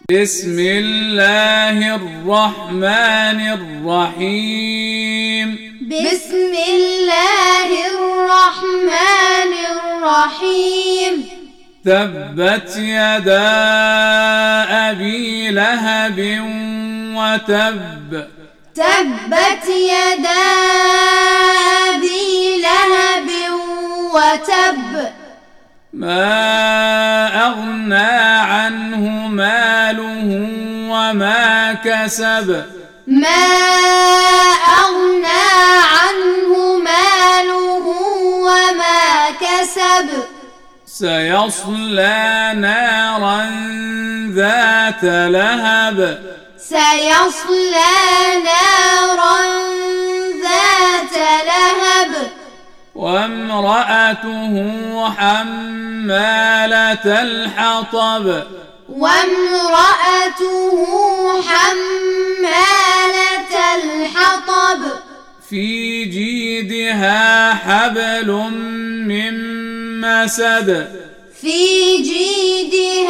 بسم الله الرحمن الرحيم. بسم الله الرحمن الرحيم. تبت يدا أبي لهب وتب. تبت يدا أبي لهب وتب. ما أغنى عنه ماله وما كسب. ما أغنى عنه ماله وما كسب. سيصلى نارا ذات لهب. سيصلى نارا ذات لهب. وامرأته حمالة الحطب. وامرأته حمالة الحطب. في جيدها حبل من مسد. في جيدها